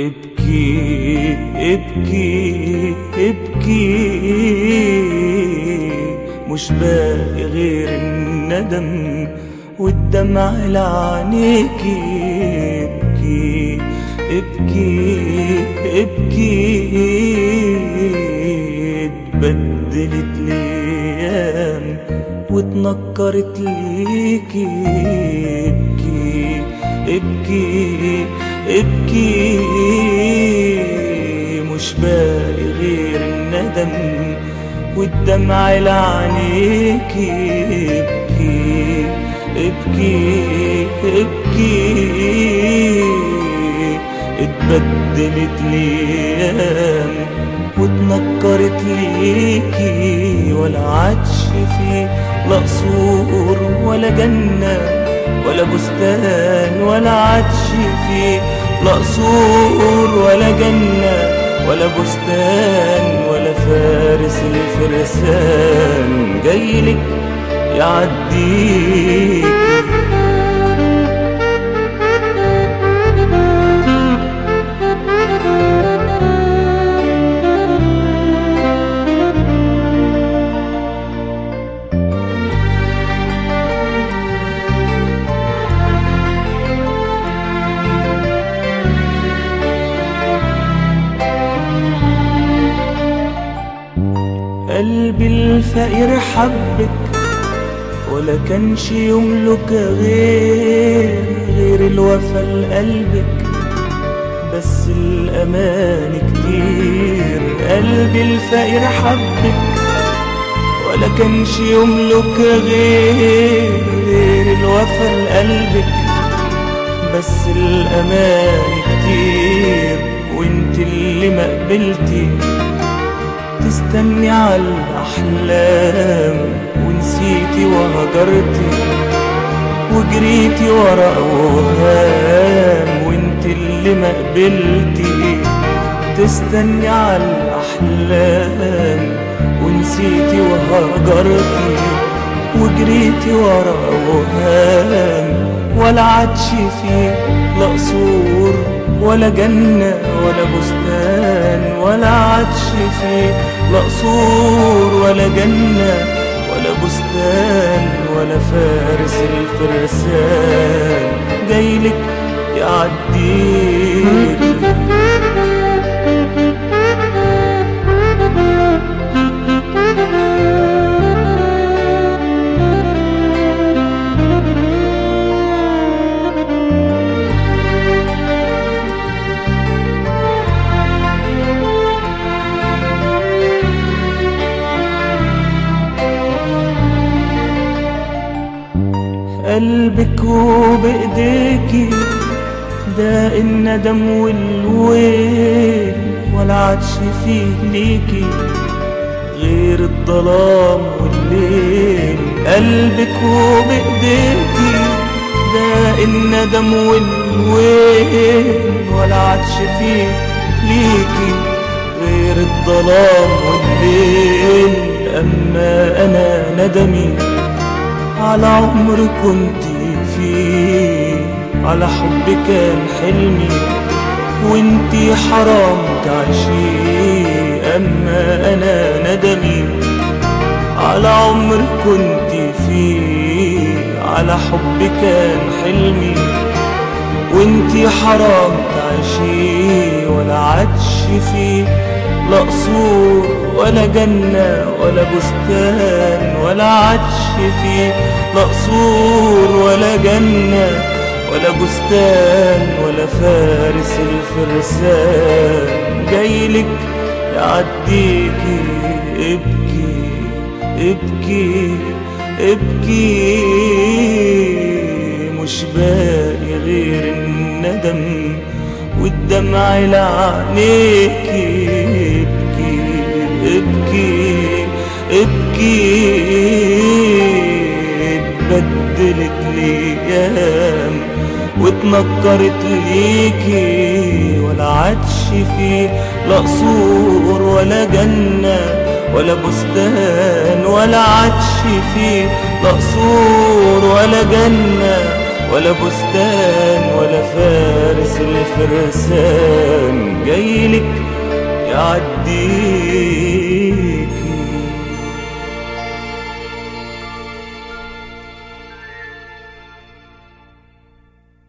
ابكي ابكي ابكي، مش باقي غير الندم والدمع لعينيكي. ابكي ابكي ابكي، اتبدلت الايام واتنكرت ليكي. ابكي ابكي ابكي، مش باقي غير الندم والدمع لعينيكي. ابكي ابكي ابكي، اتبدلت الايام واتنكرت ليكي. ولا عادش فيه لا قصور ولا جنة ولا بستان، ولا عادش فيه لا قصور ولا جنة ولا بستان، ولا فارس الفرسان جايلك يعديك. قلبي الفقير حبك ولا كانش يملك غير الوفا لقلبك، بس الأمان كتير. قلبي الفقير حبك ولا كانش يملك غير الوفا لقلبك، بس الأمان كتير. وانت اللي ما قبلتي تستني على الأحلام، ونسيتي وهجرتي وجريتي ورا أوهام. وانت اللي ما قبلتي تستني على الأحلام، ونسيتي وهجرتي وجريتي ورا أوهام. ولا عادش فيه لا قصور ولا جنة ولا بستان، ولا عادش فيه لا قصور ولا جنة ولا بستان، ولا فارس الفرسان جايلك يعديك. قلبك وبإيديكي ده الندم والويل، ولا عادش فيه ليكي غير الظلام والليل. قلبك وبإيديكي ده الندم والويل، ولا عادش فيه ليكي غير الظلام والليل. أما أنا ندمي على عمر كنت فيه، على حب كان حلمي وانتي حرام تعيشيه. أما أنا ندمي على عمر كنت فيه، على حب كان حلمي وانتي حرام تعيشيه. ولا عادش فيه لا قصور ولا جنة ولا بستان، ولا عادش فيه لا قصور ولا جنة ولا بستان، ولا فارس الفرسان جايلك يعديكي. ابكي ابكي ابكي، مش باقي غير الندم والدمع لعينيكي. ابكي ابكي، اتبدلت الايام واتنكرت ليكي. ولا عادش فيه لا قصور ولا جنة ولا بستان، ولا عادش فيه لا قصور ولا جنة ولا بستان، ولا فارس الفرسان يعدي